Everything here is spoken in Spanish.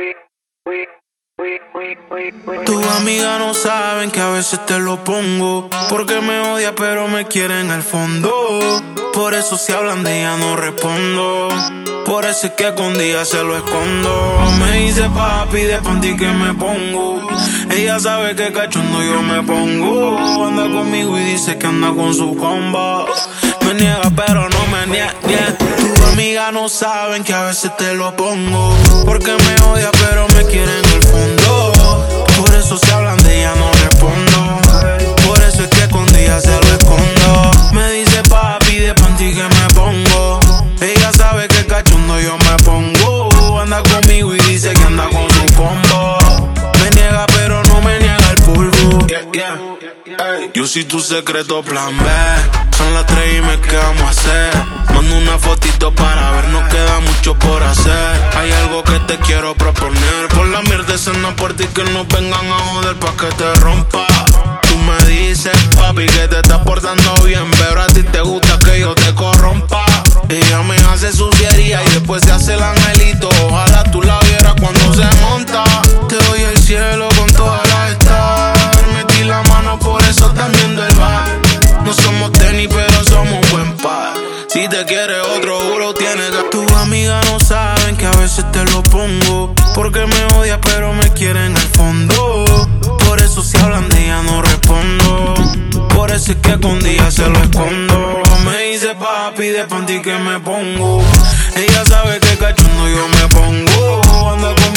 Tus amigas no saben que a veces te lo pongo, porque me odia pero me quiere en el fondo. Por eso si hablan de ella no respondo, por eso es que con día se lo escondo. Me dice papi de panty que me pongo, ella sabe que cachondo yo me pongo. Anda conmigo y dice que anda con su comba, me niega pero no me niega. Tus amigas no saben que a veces te lo pongo, porque me odia pero me quiere en el fondo. Por eso si hablan de ella no respondo, por eso es que con día se lo escondo. Me dice papi de panty que me pongo, ella sabe que cachondo yo me pongo. Anda conmigo y dice que anda con su combo, me niega pero no me niega el polvo. Yo soy tu secreto plan B, son las 3 y me qué vamos a hacer. Mando una fotito para ver, nos queda mucho por hacer. Hay algo que te quiero proponer, por la mierda esa no por ti que nos vengan a joder pa' que te rompa. Tú me dices papi que te estás portando bien, pero a ti te gusta que yo te corrompa. Ella me hace suciería y después se hace el angelito, ojalá tú la vieras cuando se monta. Te doy el cielo con todas las stars, metí la mano por eso también del bar. No somos tenis pero somos un buen par, si te quiere otro juro tienes que. Tus amigas no saben que a veces te lo pongo, porque me odia pero me quiere en el fondo. Por eso si hablan de ella no respondo, por eso es que con día se lo escondo. Me dice papi de panty que me pongo, ella sabe que cachondo yo me pongo. Anda con